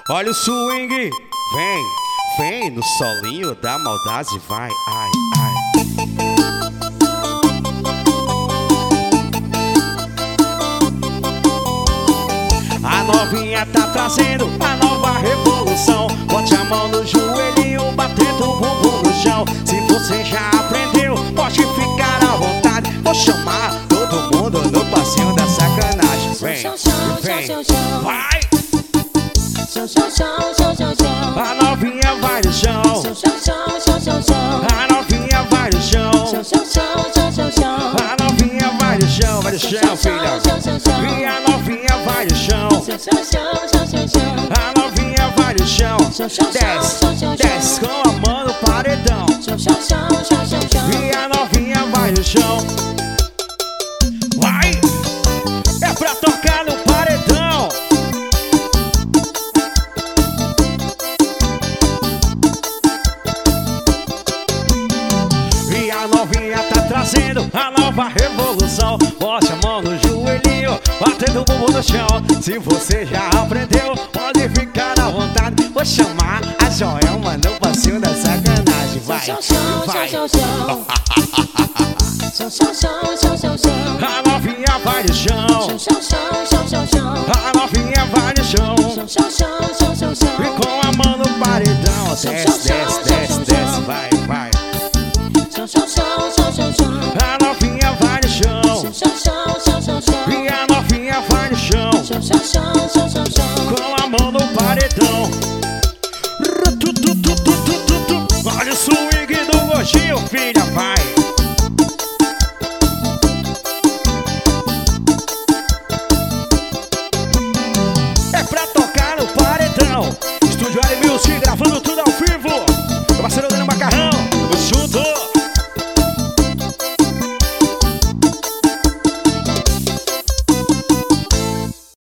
Olha o swing, vem no solinho da maldade, vai, ai, ai. A novinha tá trazendo a nova revolução. Bote a mão no joelhinho, batendo o bumbum no chão. Se você já aprendeu, pode ficar à vontade. Vou chamar todo mundo no passinho da sacanagem. Vem, vai! A novinha vai no chão. A novinha vai no chão. A novinha vai no chão, filha. E a novinha vai no chão. A novinha vai no chão. Desce com a mão no paredão. E a novinha vai no chão. Vai! É pra tocar no paredão. E a novinha tá trazendo a nova revolução. Bote a mão no joelhinho, batendo o bumbum no chão. Se você já aprendeu, pode ficar à vontade. Vou chamar a Joelma no passinho da sacanagem. Vai, vai. A novinha vai no chão. A novinha vai no chão. E com a mão no paredão. Desce, vai, vai. A novinha vai no chão. E a novinha vai no chão. Com a mão no paredão.